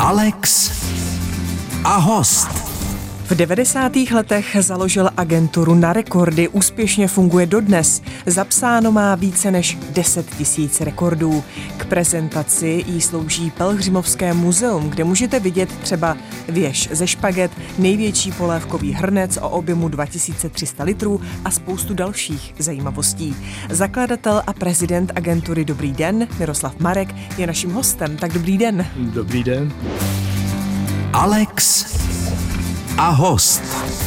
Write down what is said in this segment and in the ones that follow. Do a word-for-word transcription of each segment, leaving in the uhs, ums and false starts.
Alex a host. V devadesátých letech založil agenturu Na rekordy, úspěšně funguje dodnes. Zapsáno má více než deset tisíc rekordů. K prezentaci jí slouží Pelhřimovské muzeum, kde můžete vidět třeba věž ze špaget, největší polévkový hrnec o objemu dva tisíce tři sta litrů a spoustu dalších zajímavostí. Zakladatel a prezident agentury Dobrý den, Miroslav Marek, je naším hostem. Tak dobrý den. Dobrý den. Alex a host.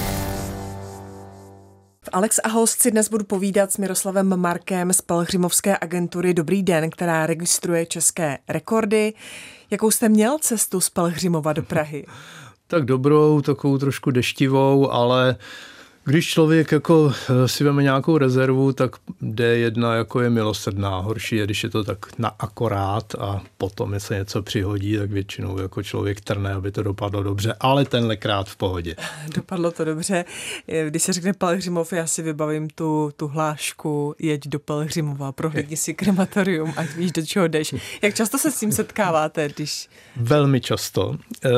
V Alex a host si dnes budu povídat s Miroslavem Markem z Pelhřimovské agentury Dobrý den, která registruje české rekordy. Jakou jste měl cestu z Pelhřimova do Prahy? Tak dobrou, takovou trošku deštivou, ale když člověk jako si veme nějakou rezervu, tak D jedna jako je milosrdná. Horší je, když je to tak na akorát a potom, jestli se něco přihodí, tak většinou jako člověk trne, aby to dopadlo dobře, ale tenhlekrát v pohodě. Dopadlo to dobře. Když se řekne Pelhřimov, já si vybavím tu, tu hlášku, jeď do Pelhřimova, prohlídni si krematorium, ať víš, do čeho jdeš. Jak často se s tím setkáváte, když... Velmi často.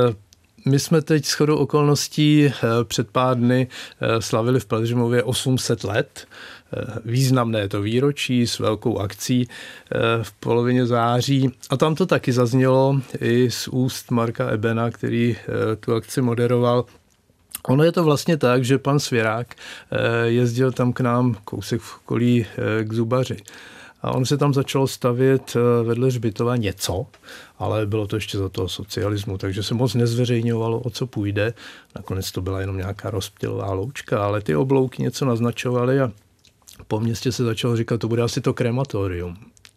My jsme teď shodou okolností před pár dny slavili v Pelhřimově osm set let. Významné to výročí s velkou akcí v polovině září. A tam to taky zaznělo i z úst Marka Ebena, který tu akci moderoval. Ono je to vlastně tak, že pan Svěrák jezdil tam k nám kousek v okolí k zubaři. A on se tam začal stavět vedle hřbitova něco, ale bylo to ještě za toho socialismu, takže se moc nezveřejňovalo, o co půjde. Nakonec to byla jenom nějaká rozptylová loučka, ale ty oblouky něco naznačovaly a po městě se začalo říkat, to bude asi to krematorium.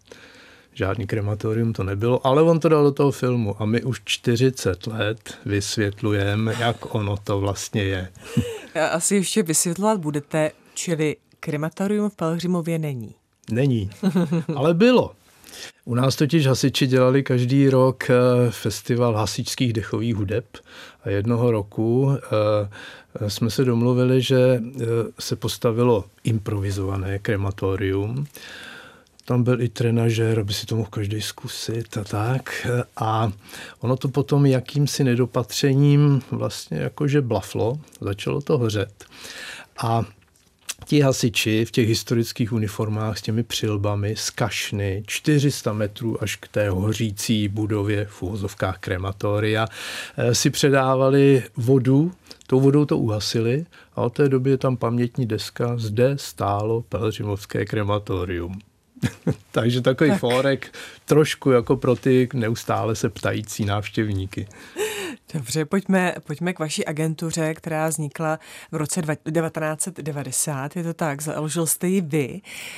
Žádný krematorium to nebylo, ale on to dal do toho filmu a my už čtyřicet let vysvětlujeme, jak ono to vlastně je. Asi ještě vysvětlovat budete, čili krematorium v Pelhřimově není. Není, ale bylo. U nás totiž hasiči dělali každý rok festival hasičských dechových hudeb a jednoho roku jsme se domluvili, že se postavilo improvizované krematorium. Tam byl i trenažér, aby si to mohl každý zkusit a tak. A ono to potom jakýmsi nedopatřením vlastně jakože blaflo, začalo to hořet. A ti hasiči v těch historických uniformách s těmi přilbami z kašny čtyři sta metrů až k té hořící budově v uvozovkách krematoria si předávali vodu, tou vodou to uhasili a od té doby je tam pamětní deska, zde stálo Pelhřimovské krematorium. Takže takový tak. Fórek trošku jako pro ty neustále se ptající návštěvníky. Dobře, pojďme, pojďme k vaší agentuře, která vznikla v roce devatenáct set devadesát. Je to tak, založil jste ji vy.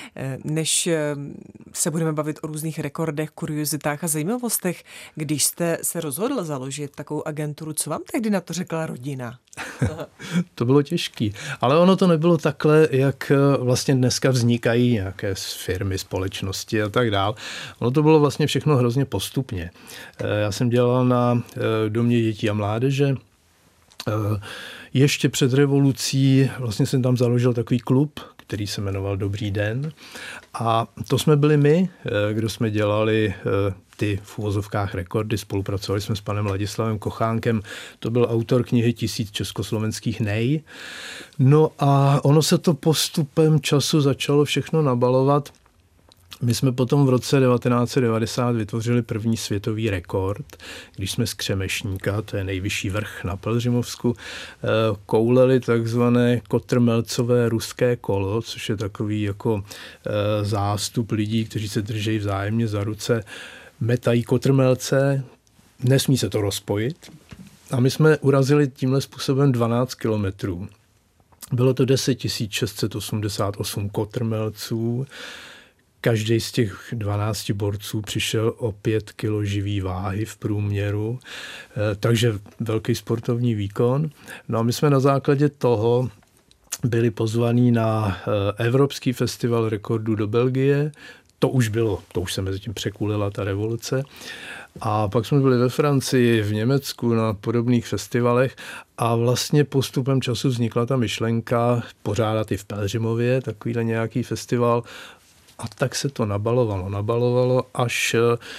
Než se budeme bavit o různých rekordech, kuriozitách a zajímavostech, když jste se rozhodl založit takovou agenturu, co vám tehdy na to řekla rodina? To bylo těžký, ale ono to nebylo takhle, jak vlastně dneska vznikají nějaké firmy, společnosti a tak dál. Ono to bylo vlastně všechno hrozně postupně. Já jsem dělal na Domě dětí a mládeže. Ještě před revolucí vlastně jsem tam založil takový klub, který se jmenoval Dobrý den. A to jsme byli my, kdo jsme dělali ty v uvozovkách rekordy. Spolupracovali jsme s panem Ladislavem Kochánkem. To byl autor knihy Tisíc československých nej. No a ono se to postupem času začalo všechno nabalovat. My jsme potom v roce devatenáct set devadesát vytvořili první světový rekord, když jsme z Křemešníka, to je nejvyšší vrch na Pelhřimovsku, kouleli takzvané kotrmelcové ruské kolo, což je takový jako zástup lidí, kteří se drží vzájemně za ruce, metají kotrmelce, nesmí se to rozpojit. A my jsme urazili tímhle způsobem dvanáct kilometrů. Bylo to deset tisíc šest set osmdesát osm kotrmelců. Každý z těch dvanácti borců přišel o pět kilo živý váhy v průměru, takže velký sportovní výkon. No a my jsme na základě toho byli pozvaní na Evropský festival rekordů do Belgie. To už bylo, to už se mezi tím překulila ta revoluce. A pak jsme byli ve Francii, v Německu na podobných festivalech a vlastně postupem času vznikla ta myšlenka pořádat i v Pelhřimově takovýhle nějaký festival. A tak se to nabalovalo, nabalovalo, až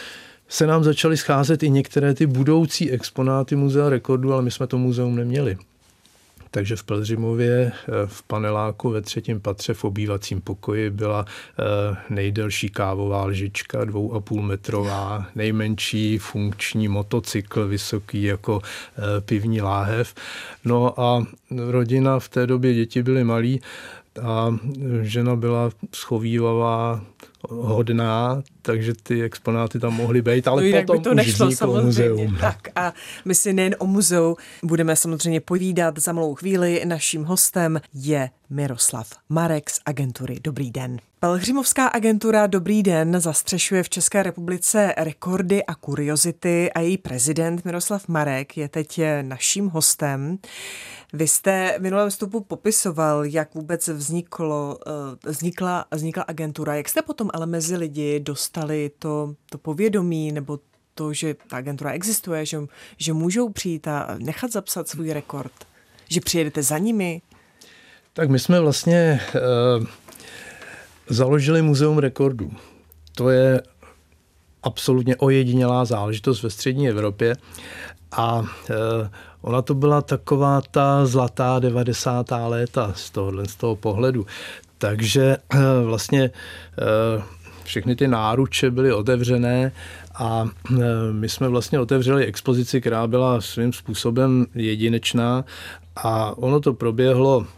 se nám začaly scházet i některé ty budoucí exponáty Muzea rekordů, ale my jsme to muzeum neměli. Takže v Pelhřimově v paneláku ve třetím patře v obývacím pokoji byla nejdelší kávová lžička, dvou a půl metrová, nejmenší funkční motocykl, vysoký jako pivní láhev. No a rodina v té době, děti byly malí a žena byla schovívavá, hodná, takže ty exponáty tam mohly být, ale no, potom to už nešlo, vzniklo muzeum. Tak a my si nejen o muzeu budeme samozřejmě povídat za malou chvíli. Naším hostem je Miroslav Marek z agentury Dobrý den. Pelhřimovská agentura Dobrý den zastřešuje v České republice rekordy a kuriozity a její prezident Miroslav Marek je teď naším hostem. Vy jste v minulém vstupu popisoval, jak vůbec vzniklo, vznikla, vznikla agentura. Jak jste potom ale mezi lidi dostali to, to povědomí nebo to, že ta agentura existuje, že, že můžou přijít a nechat zapsat svůj rekord? Že přijedete za nimi? Tak my jsme vlastně e, založili Muzeum rekordů. To je absolutně ojedinělá záležitost ve střední Evropě a e, ona to byla taková ta zlatá devadesátá léta z tohohle, z toho pohledu. Takže e, vlastně e, všechny ty náruče byly otevřené a e, my jsme vlastně otevřeli expozici, která byla svým způsobem jedinečná a ono to proběhlo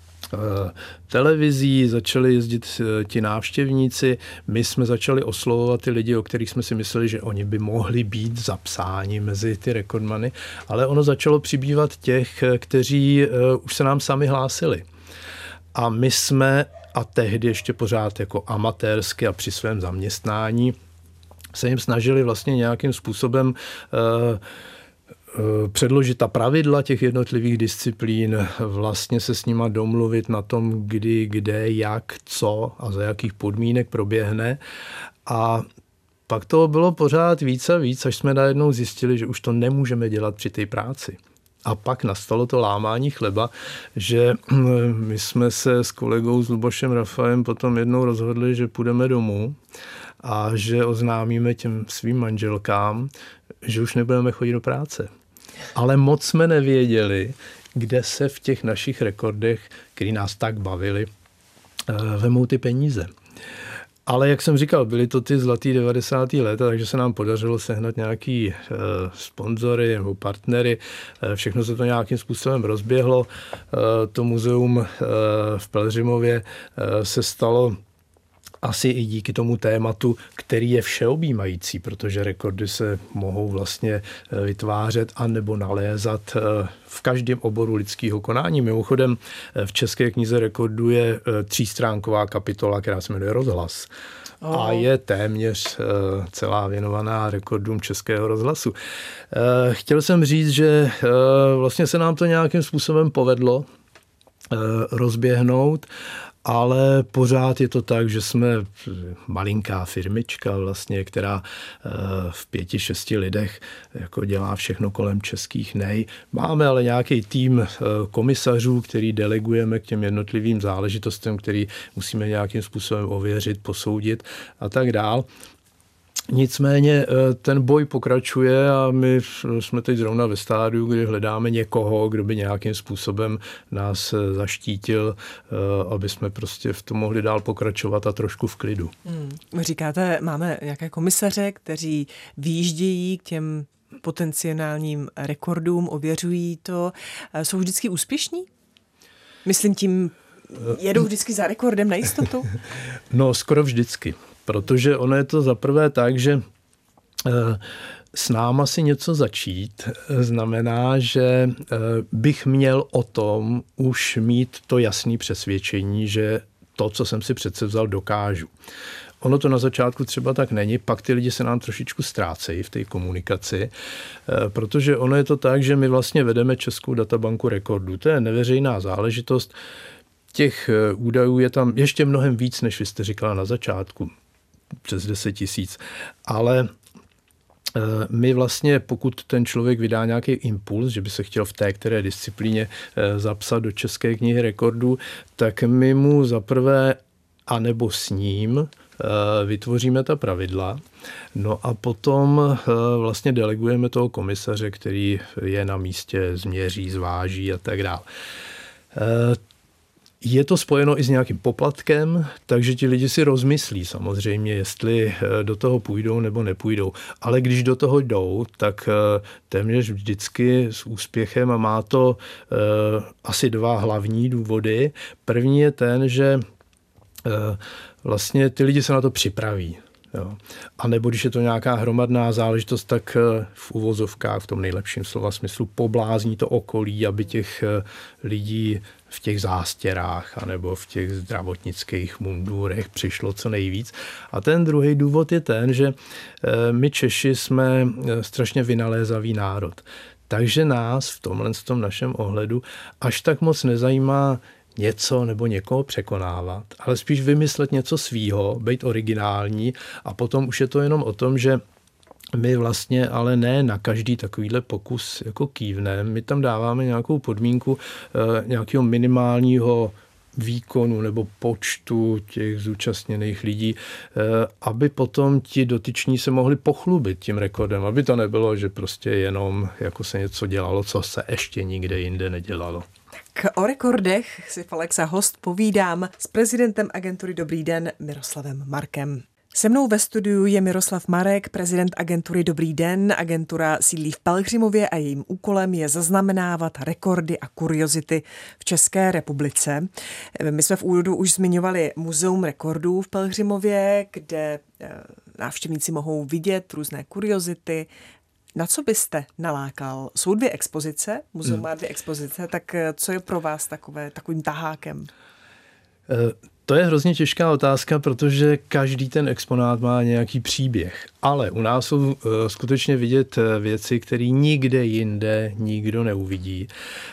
televizí, začali jezdit ti návštěvníci, my jsme začali oslovovat ty lidi, o kterých jsme si mysleli, že oni by mohli být zapsáni mezi ty rekordmany, ale ono začalo přibývat těch, kteří už se nám sami hlásili. A my jsme, a tehdy ještě pořád jako amatérsky a při svém zaměstnání, se jim snažili vlastně nějakým způsobem předložit ta pravidla těch jednotlivých disciplín, vlastně se s nima domluvit na tom, kdy, kde, jak, co a za jakých podmínek proběhne. A pak toho bylo pořád víc a víc, až jsme najednou zjistili, že už to nemůžeme dělat při té práci. A pak nastalo to lámání chleba, že my jsme se s kolegou s Lubošem Rafajem potom jednou rozhodli, že půjdeme domů a že oznámíme těm svým manželkám, že už nebudeme chodit do práce. Ale moc jsme nevěděli, kde se v těch našich rekordech, který nás tak bavili, vemou ty peníze. Ale jak jsem říkal, byly to ty zlatý devadesátá léta, takže se nám podařilo sehnat nějaký uh, sponzory nebo partnery. Uh, všechno se to nějakým způsobem rozběhlo. Uh, to muzeum uh, v Pelhřimově uh, se stalo asi i díky tomu tématu, který je všeobjímající, protože rekordy se mohou vlastně vytvářet anebo nalézat v každém oboru lidského konání. Mimochodem v České knize rekordů je třístránková kapitola, která se jmenuje Rozhlas. Oh. A je téměř celá věnovaná rekordům Českého rozhlasu. Chtěl jsem říct, že vlastně se nám to nějakým způsobem povedlo rozběhnout, ale pořád je to tak, že jsme malinká firmička vlastně, která v pěti, šesti lidech jako dělá všechno kolem českých nej. Máme ale nějaký tým komisařů, který delegujeme k těm jednotlivým záležitostem, který musíme nějakým způsobem ověřit, posoudit a tak dál. Nicméně ten boj pokračuje a my jsme teď zrovna ve stádiu, kdy hledáme někoho, kdo by nějakým způsobem nás zaštítil, aby jsme prostě v tom mohli dál pokračovat a trošku v klidu. Hmm. Říkáte, máme nějaké komisaře, kteří výjíždějí k těm potenciálním rekordům, ověřují to. Jsou vždycky úspěšní? Myslím tím, jedou vždycky za rekordem na jistotu? No, skoro vždycky. Protože ono je to zaprvé tak, že s náma si něco začít znamená, že bych měl o tom už mít to jasné přesvědčení, že to, co jsem si předsevzal, dokážu. Ono to na začátku třeba tak není, pak ty lidi se nám trošičku ztrácejí v té komunikaci, protože ono je to tak, že my vlastně vedeme Českou databanku rekordů. To je neveřejná záležitost. Těch údajů je tam ještě mnohem víc, než vy jste říkala na začátku. Přes deset tisíc. Ale my vlastně, pokud ten člověk vydá nějaký impuls, že by se chtěl v té které disciplíně zapsat do České knihy rekordů, tak my mu zaprvé anebo s ním vytvoříme ta pravidla, no a potom vlastně delegujeme toho komisaře, který je na místě, změří, zváží a tak dále. Je to spojeno i s nějakým poplatkem, takže ti lidi si rozmyslí samozřejmě, jestli do toho půjdou nebo nepůjdou. Ale když do toho jdou, tak téměř vždycky s úspěchem a má to uh, asi dva hlavní důvody. První je ten, že uh, vlastně ty lidi se na to připraví. Jo. A nebo když je to nějaká hromadná záležitost, tak v uvozovkách, v tom nejlepším slova smyslu, poblázní to okolí, aby těch lidí v těch zástěrách anebo v těch zdravotnických mundurech přišlo co nejvíc. A ten druhý důvod je ten, že my Češi jsme strašně vynalézavý národ. Takže nás v tomhle v tom našem ohledu až tak moc nezajímá něco nebo někoho překonávat, ale spíš vymyslet něco svýho, být originální a potom už je to jenom o tom, že my vlastně ale ne na každý takovýhle pokus jako kývnem, my tam dáváme nějakou podmínku eh, nějakého minimálního výkonu nebo počtu těch zúčastněných lidí, eh, aby potom ti dotyční se mohli pochlubit tím rekordem, aby to nebylo, že prostě jenom jako se něco dělalo, co se ještě nikde jinde nedělalo. Tak o rekordech si v Alexa Host povídám s prezidentem agentury Dobrý den Miroslavem Markem. Se mnou ve studiu je Miroslav Marek, prezident agentury Dobrý den. Agentura sídlí v Pelhřimově a jejím úkolem je zaznamenávat rekordy a kuriozity v České republice. My jsme v úvodu už zmiňovali Muzeum rekordů v Pelhřimově, kde návštěvníci mohou vidět různé kuriozity. Na co byste nalákal? Jsou dvě expozice, muzeum má dvě expozice, tak co je pro vás takové, takovým tahákem? To je hrozně těžká otázka, protože každý ten exponát má nějaký příběh. Ale u nás jsou skutečně vidět věci, které nikde jinde nikdo neuvidí.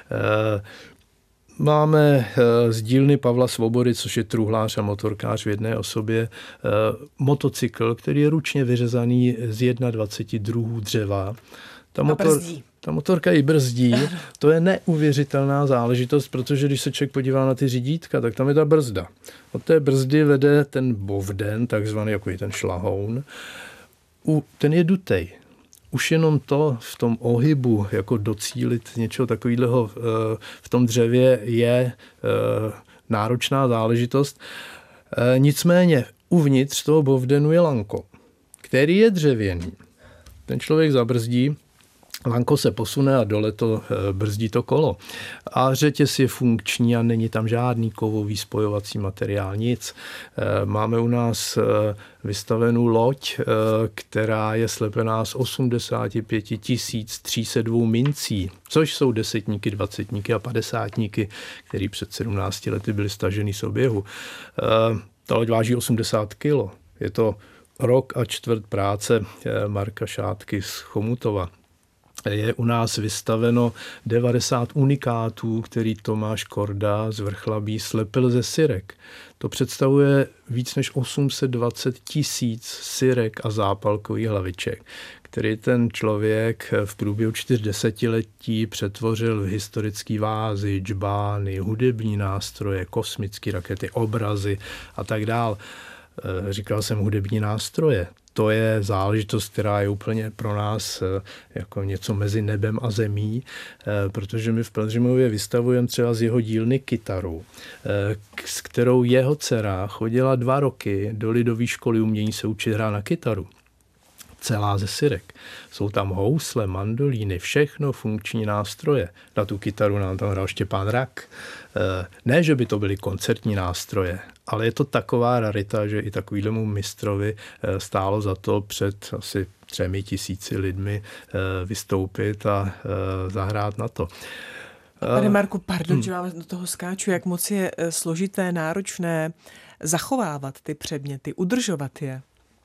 Máme z dílny Pavla Svobody, což je truhlář a motorkář v jedné osobě, motocykl, který je ručně vyřezaný z dvacet jedna druhů dřeva. Ta, motor, ta motorka i brzdí. To je neuvěřitelná záležitost, protože když se člověk podívá na ty řídítka, tak tam je ta brzda. Od té brzdy vede ten bovden, takzvaný jako je ten šlahoun. U, ten je dutej. Už jenom to v tom ohybu, jako docílit něčeho takového v tom dřevě je náročná záležitost. Nicméně uvnitř toho bovdenu je lanko, který je dřevěný. Ten člověk zabrzdí, lanko se posune a dole to brzdí to kolo. A řetěz je funkční a není tam žádný kovový spojovací materiál, nic. Máme u nás vystavenou loď, která je slepená z osmdesát pět tisíc tři sta dva mincí, což jsou desetníky, dvacetníky a padesátníky, které před sedmnácti lety byly staženy z oběhu. Ta loď váží osmdesát kilo. Je to rok a čtvrt práce Marka Šátky z Chomutova. Je u nás vystaveno devadesát unikátů, který Tomáš Korda z Vrchlabí slepil ze syrek. To představuje víc než osm set dvacet tisíc syrek a zápalkových hlaviček, který ten člověk v průběhu čtyř desetiletí přetvořil v historické vázy, džbány, hudební nástroje, kosmické rakety, obrazy a tak dál. Říkal jsem hudební nástroje. To je záležitost, která je úplně pro nás jako něco mezi nebem a zemí, protože my v Pelhřimově vystavujeme třeba z jeho dílny kytaru, s kterou jeho dcera chodila dva roky do lidové školy umění se učit hrát na kytaru. Celá ze syrek. Jsou tam housle, mandolíny, všechno funkční nástroje. Na tu kytaru nám tam hrál Štěpán Rak. Ne, že by to byly koncertní nástroje, ale je to taková rarita, že i takovýhlemu mistrovi stálo za to před asi třemi tisíci lidmi vystoupit a zahrát na to. Pane Marku, pardon, že vám do toho skáču, jak moc je složité, náročné zachovávat ty předměty, udržovat je?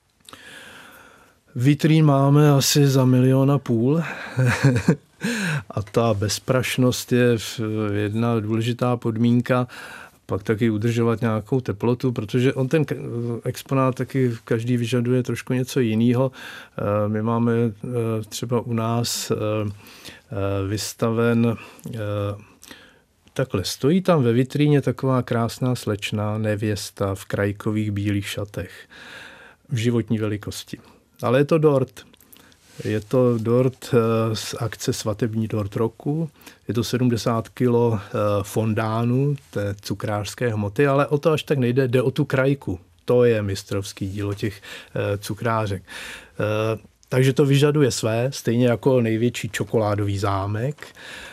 Vitrín máme asi za milion a půl a ta bezprašnost je jedna důležitá podmínka, pak taky udržovat nějakou teplotu, protože on ten exponát taky každý vyžaduje trošku něco jiného. My máme třeba u nás vystaven takhle, stojí tam ve vitríně taková krásná slečna, nevěsta v krajkových bílých šatech v životní velikosti. Ale je to dort. Je to dort z akce Svatební dort roku. Je to sedmdesát kilo fondánu, té cukrářské hmoty, ale o to až tak nejde, jde o tu krajku. To je mistrovský dílo těch cukrářek. Takže to vyžaduje své, stejně jako největší čokoládový zámek.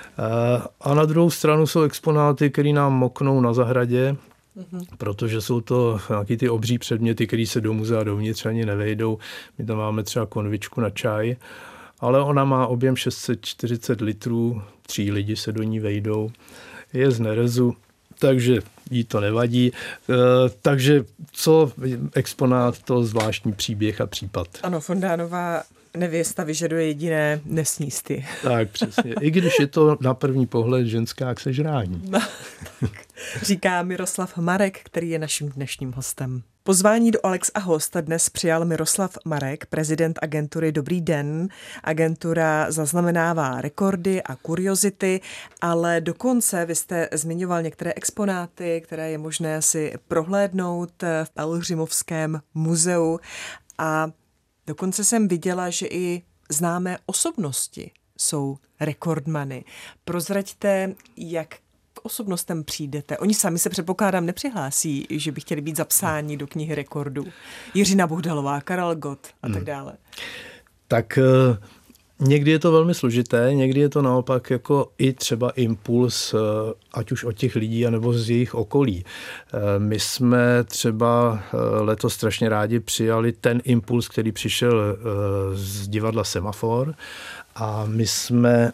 A na druhou stranu jsou exponáty, které nám moknou na zahradě, mm-hmm. protože jsou to nějaký ty obří předměty, které se do muzea dovnitř ani nevejdou. My tam máme třeba konvičku na čaj, ale ona má objem šest set čtyřicet litrů, tři lidi se do ní vejdou, je z nerezu, takže jí to nevadí. E, takže co exponát, to zvláštní příběh a případ. Ano, fondánová nevěsta vyžaduje jediné nesnísty. Tak, přesně. I když je to na první pohled ženská k sežrání. No, říká Miroslav Marek, který je naším dnešním hostem. Pozvání do Alex a host dnes přijal Miroslav Marek, prezident agentury Dobrý den. Agentura zaznamenává rekordy a kuriozity, ale dokonce vy jste zmiňoval některé exponáty, které je možné si prohlédnout v Pelhřimovském muzeu, a dokonce jsem viděla, že i známé osobnosti jsou rekordmany. Prozraďte, jak k osobnostem přijdete. Oni sami se, předpokládám, nepřihlásí, že by chtěli být zapsáni do knihy rekordů. Jiřina Bohdalová, Karel Gott a tak dále. Hmm. Tak někdy je to velmi složité, někdy je to naopak jako i třeba impuls, ať už od těch lidí, anebo z jejich okolí. My jsme třeba letos strašně rádi přijali ten impuls, který přišel z divadla Semafor, a my jsme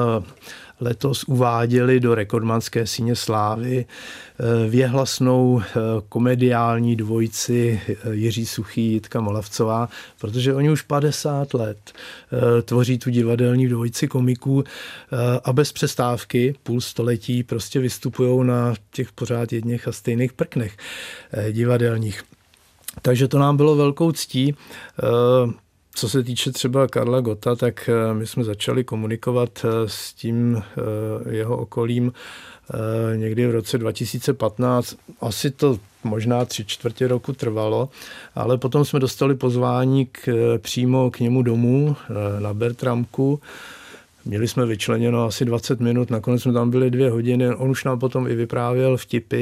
letos uváděli do rekordmanské síně slávy věhlasnou komediální dvojici Jiří Suchý, Jitka Molavcová, protože oni už padesát let tvoří tu divadelní dvojici komiků a bez přestávky půl století prostě vystupují na těch pořád jedněch a stejných prknech divadelních. Takže to nám bylo velkou ctí. Co se týče třeba Karla Gotta, tak my jsme začali komunikovat s tím jeho okolím někdy v roce dva tisíce patnáct. Asi to možná tři čtvrtě roku trvalo, ale potom jsme dostali pozvání k, přímo k němu domů na Bertramku. Měli jsme vyčleněno asi dvacet minut, nakonec jsme tam byli dvě hodiny. On už nám potom i vyprávěl vtipy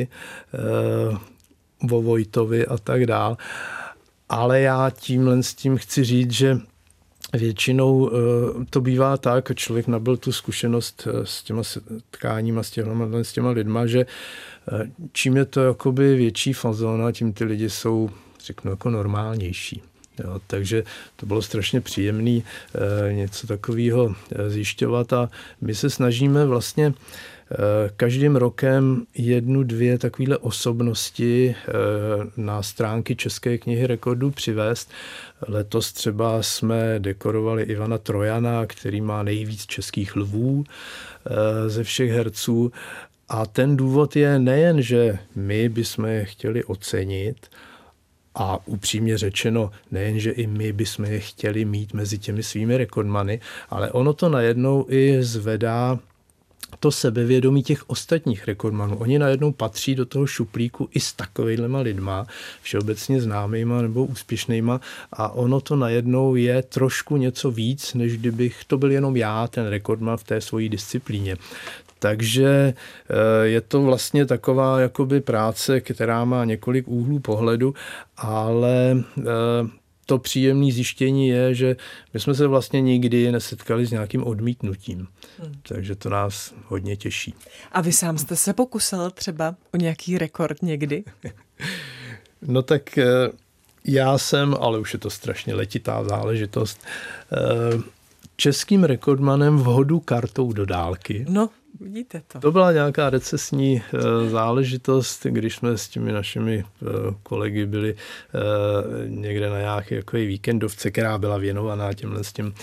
o Vojtovi a tak dál. Ale já tímhle s tím chci říct, že většinou to bývá tak, člověk nabyl tu zkušenost s těma tkáníma, s těma, s těma lidma, že čím je to jakoby větší fazona, tím ty lidi jsou, řeknu, jako normálnější. Jo, takže to bylo strašně příjemné něco takového zjišťovat, a my se snažíme vlastně každým rokem jednu, dvě takovéhle osobnosti na stránky České knihy rekordů přivést. Letos třeba jsme dekorovali Ivana Trojana, který má nejvíc českých lvů ze všech herců. A ten důvod je nejen, že my bychom je chtěli ocenit, a upřímně řečeno, nejen, že i my bychom je chtěli mít mezi těmi svými rekordmany, ale ono to najednou i zvedá to sebevědomí těch ostatních rekordmanů. Oni najednou patří do toho šuplíku i s takovejhlema lidma, všeobecně známýma nebo úspěšnýma, a ono to najednou je trošku něco víc, než kdybych to byl jenom já, ten rekordman v té svojí disciplíně. Takže je to vlastně taková jakoby práce, která má několik úhlů pohledu, ale to příjemné zjištění je, že my jsme se vlastně nikdy nesetkali s nějakým odmítnutím. Hmm. Takže to nás hodně těší. A vy sám jste se pokusil třeba o nějaký rekord někdy? No tak já jsem, ale už je to strašně letitá záležitost, českým rekordmanem v hodu kartou do dálky. No, vidíte to. To byla nějaká recesní záležitost, když jsme s těmi našimi kolegy byli někde na nějaké jako víkendovce, která byla věnovaná těmhle s těm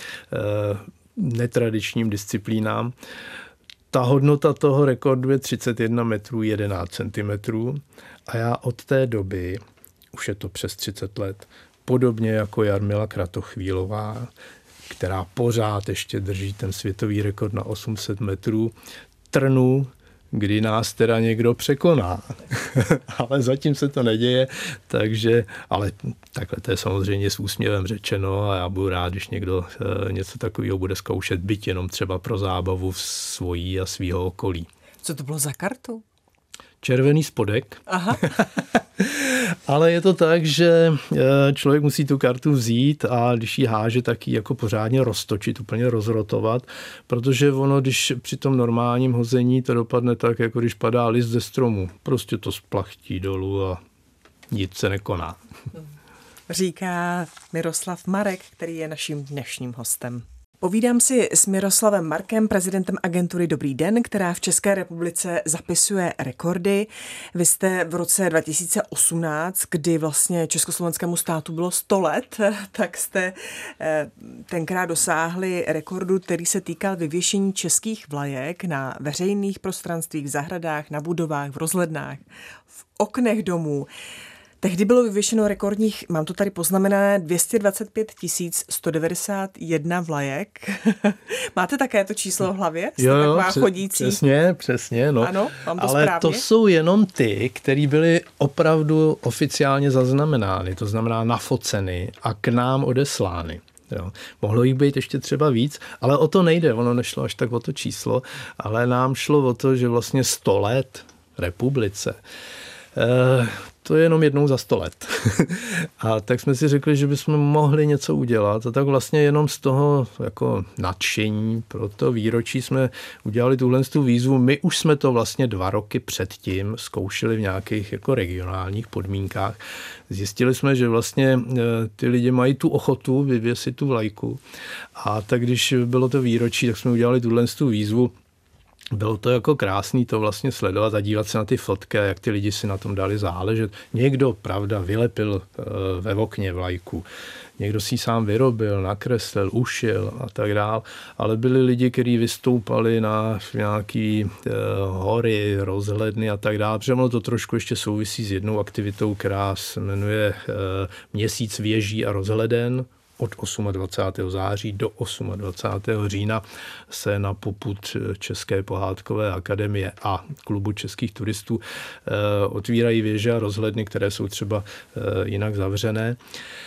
netradičním disciplínám. Ta hodnota toho rekordu je třicet jedna metrů jedenáct centimetrů a já od té doby, už je to přes třicet let, podobně jako Jarmila Kratochvílová, která pořád ještě drží ten světový rekord na osm set metrů, trnu, kdy nás teda někdo překoná. Ale zatím se to neděje, takže, ale takhle to je samozřejmě s úsměvem řečeno a já budu rád, když někdo něco takového bude zkoušet, byť jenom třeba pro zábavu svojí a svýho okolí. Co to bylo za kartu? Červený spodek. Aha. Ale je to tak, že člověk musí tu kartu vzít a když ji háže, tak ji jako pořádně roztočit, úplně rozrotovat, protože ono, když při tom normálním hození to dopadne tak, jako když padá list ze stromu. Prostě to splachtí dolů a nic se nekoná. Říká Miroslav Marek, který je naším dnešním hostem. Povídám si s Miroslavem Markem, prezidentem agentury Dobrý den, která v České republice zapisuje rekordy. Vy jste v roce dva tisíce osmnáct, kdy vlastně československému státu bylo sto let, tak jste tenkrát dosáhli rekordu, který se týkal vyvěšení českých vlajek na veřejných prostranstvích, v zahradách, na budovách, v rozhlednách, v oknech domů. Tehdy bylo vyvěšeno rekordních, mám to tady poznamenané, dvě stě dvacet pět tisíc sto devadesát jedna vlajek. Máte také to číslo v hlavě? Jste jo, jo, taková přes, chodící? Přesně, přesně. No. Ano, mám to ale správně? To jsou jenom ty, které byly opravdu oficiálně zaznamenány, to znamená nafoceny a k nám odeslány. Jo. Mohlo jich být ještě třeba víc, ale o to nejde, ono nešlo až tak o to číslo, ale nám šlo o to, že vlastně sto let republice, eh, to je jenom jednou za sto let. A tak jsme si řekli, že bychom mohli něco udělat. A tak vlastně jenom z toho jako nadšení pro to výročí jsme udělali tuhle tu výzvu. My už jsme to vlastně dva roky předtím zkoušeli v nějakých jako regionálních podmínkách. Zjistili jsme, že vlastně ty lidi mají tu ochotu vyvěsit tu vlajku. A tak když bylo to výročí, tak jsme udělali tuhle tu výzvu. Bylo to jako krásný to vlastně sledovat a dívat se na ty fotky, jak ty lidi si na tom dali záležet. Někdo, pravda, vylepil ve okně vlajku, někdo si ji sám vyrobil, nakreslil, ušil a tak dál, ale byli lidi, kteří vystoupali na nějaký eh, hory, rozhledny a tak dál, protože ono to trošku ještě souvisí s jednou aktivitou, která se jmenuje eh, Měsíc věží a rozhleden. Od dvacátého osmého září do dvacátého osmého října se na popud České pohádkové akademie a klubu českých turistů e, otvírají věže a rozhledny, které jsou třeba e, jinak zavřené.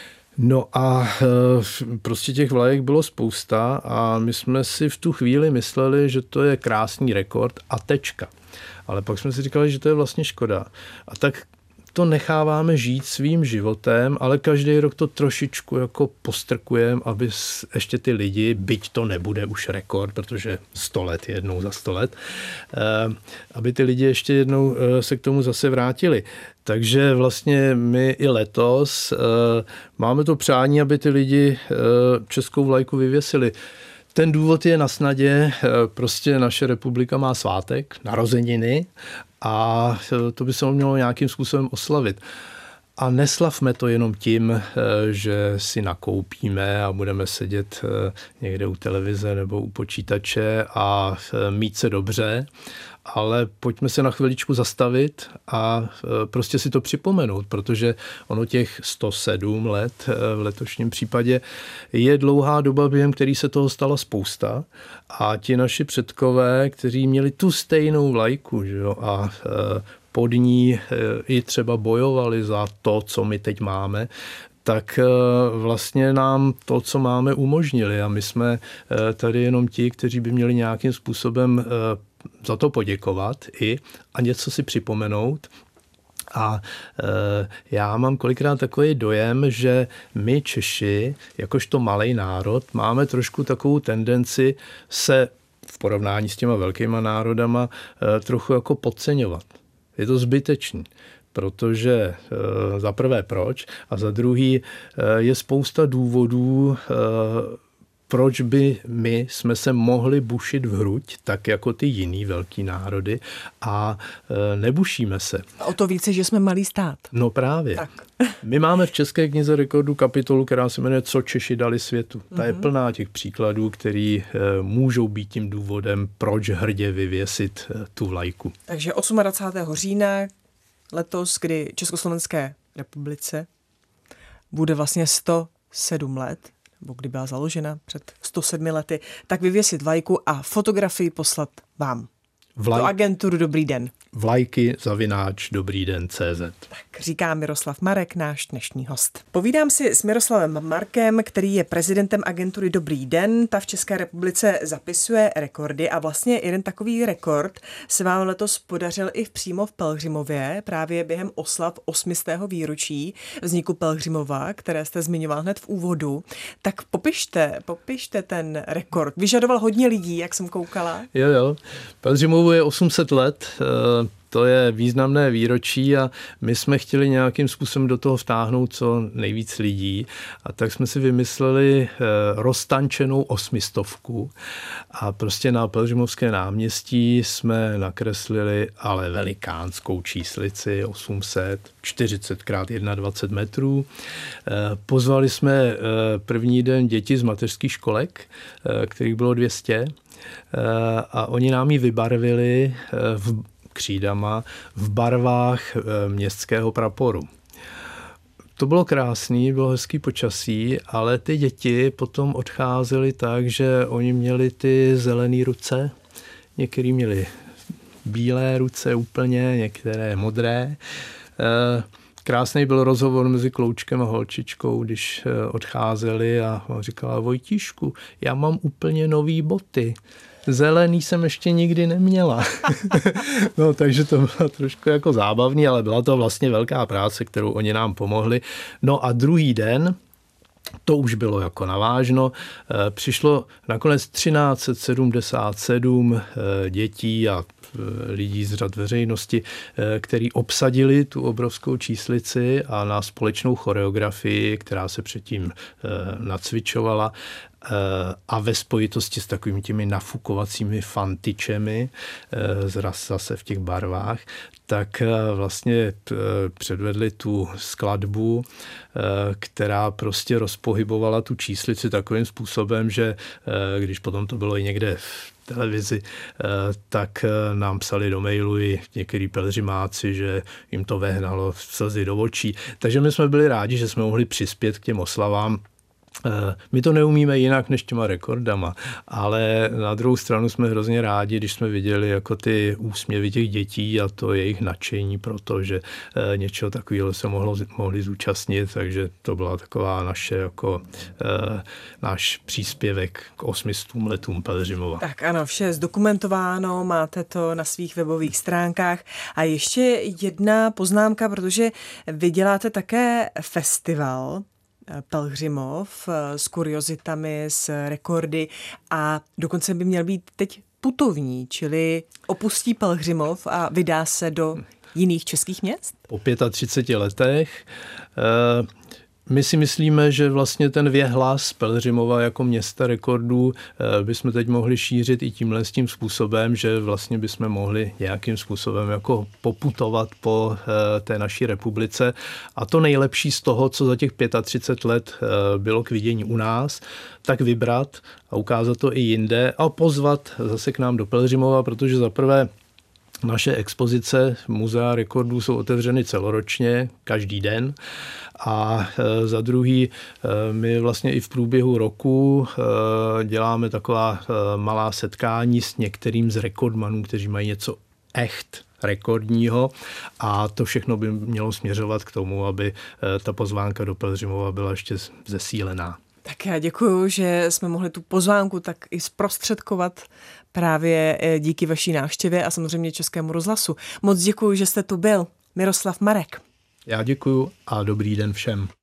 No a e, prostě těch vlajek bylo spousta a my jsme si v tu chvíli mysleli, že to je krásný rekord a tečka. Ale pak jsme si říkali, že to je vlastně škoda. A tak to necháváme žít svým životem, ale každý rok to trošičku jako postrkujeme, aby ještě ty lidi, byť to nebude už rekord, protože sto let je jednou za sto let, aby ty lidi ještě jednou se k tomu zase vrátili. Takže vlastně my i letos máme to přání, aby ty lidi českou vlajku vyvěsili. Ten důvod je na snadě, prostě naše republika má svátek, narozeniny a to by se mělo nějakým způsobem oslavit. A neslavme to jenom tím, že si nakoupíme a budeme sedět někde u televize nebo u počítače a mít se dobře, ale pojďme se na chviličku zastavit a prostě si to připomenout, protože ono těch sto sedm let v letošním případě je dlouhá doba, během který se toho stala spousta a ti naši předkové, kteří měli tu stejnou vlajku, že jo, a pod ní i třeba bojovali za to, co my teď máme, tak vlastně nám to, co máme, umožnili a my jsme tady jenom ti, kteří by měli nějakým způsobem za to poděkovat i a něco si připomenout. A e, já mám kolikrát takový dojem, že my Češi, jakožto malej národ, máme trošku takovou tendenci se v porovnání s těma velkýma národama e, trochu jako podceňovat. Je to zbytečný. Protože e, za prvé proč a za druhý e, je spousta důvodů, e, proč by my jsme se mohli bušit v hruď, tak jako ty jiný velký národy a e, nebušíme se. A o to více, že jsme malý stát. No právě. Tak. My máme v České knize rekordů kapitolu, která se jmenuje Co Češi dali světu. Ta je plná těch příkladů, který e, můžou být tím důvodem, proč hrdě vyvěsit e, tu vlajku. Takže dvacátého osmého října letos, kdy Československé republice bude vlastně sto sedm let, nebo kdy byla založena před sto sedmi lety, tak vyvěsit vlajku a fotografii poslat vám. Vlaj... To agenturu Dobrý den. Vlajky zavináč dobrý den tečka cé zet. Tak říká Miroslav Marek, náš dnešní host. Povídám si s Miroslavem Markem, který je prezidentem agentury Dobrý den. Ta v České republice zapisuje rekordy a vlastně jeden takový rekord se vám letos podařil i přímo v Pelhřimově, právě během oslav osmistého výročí vzniku Pelhřimova, které jste zmiňoval hned v úvodu. Tak popište, popište ten rekord. Vyžadoval hodně lidí, jak jsem koukala. Jo, jo. Pelhřimovu je osm set let. To je významné výročí a my jsme chtěli nějakým způsobem do toho vtáhnout co nejvíc lidí a tak jsme si vymysleli roztančenou osmistovku a prostě na Pelhřimovské náměstí jsme nakreslili ale velikánskou číslici osm set čtyřicet krát dvacet jedna metrů. Pozvali jsme první den děti z mateřských školek, kterých bylo dvě stě, a oni nám ji vybarvili v křídama v barvách městského praporu. To bylo krásný, bylo hezký počasí, ale ty děti potom odcházely tak, že oni měli ty zelené ruce, některý měli bílé ruce úplně, některé modré. Krásný byl rozhovor mezi Kloučkem a holčičkou, když odcházeli a říkala: Vojtíšku, já mám úplně nový boty. Zelený jsem ještě nikdy neměla. No, takže to bylo trošku jako zábavný, ale byla to vlastně velká práce, kterou oni nám pomohli. No a druhý den, to už bylo jako navážno, přišlo nakonec třináct set sedmdesát sedm dětí a lidí z řad veřejnosti, který obsadili tu obrovskou číslici a na společnou choreografii, která se předtím nacvičovala, a ve spojitosti s takovými těmi nafukovacími fantyčemi zase v těch barvách, tak vlastně předvedli tu skladbu, která prostě rozpohybovala tu číslici takovým způsobem, že když potom to bylo i někde v televizi, tak nám psali do mailu i některý pelhřimáci, že jim to vehnalo slzy do očí. Takže my jsme byli rádi, že jsme mohli přispět k těm oslavám. My to neumíme jinak než těma rekordama, ale na druhou stranu jsme hrozně rádi, když jsme viděli jako ty úsměvy těch dětí a to jejich nadšení, protože něčeho takového se mohlo, mohli zúčastnit, takže to byla taková naše jako náš příspěvek k osmistům letům Pelhřimova. Tak ano, vše zdokumentováno, máte to na svých webových stránkách. A ještě jedna poznámka, protože vy děláte také festival Pelhřimov s kuriozitami, s rekordy a dokonce by měl být teď putovní, čili opustí Pelhřimov a vydá se do jiných českých měst? Po třiceti pěti letech. My si myslíme, že vlastně ten věhlas Pelhřimova jako města rekordů bychom teď mohli šířit i tímhle s tím způsobem, že vlastně bychom mohli nějakým způsobem jako poputovat po té naší republice a to nejlepší z toho, co za těch třicet pět let bylo k vidění u nás, tak vybrat a ukázat to i jinde a pozvat zase k nám do Pelhřimova, protože za prvé naše expozice Muzea rekordů jsou otevřeny celoročně, každý den. A za druhý, my vlastně i v průběhu roku děláme taková malá setkání s některým z rekordmanů, kteří mají něco echt rekordního a to všechno by mělo směřovat k tomu, aby ta pozvánka do Pelhřimova byla ještě zesílená. Tak já děkuju, že jsme mohli tu pozvánku tak i zprostředkovat právě díky vaší návštěvě a samozřejmě Českému rozhlasu. Moc děkuju, že jste tu byl. Miroslav Marek. Já děkuju a dobrý den všem.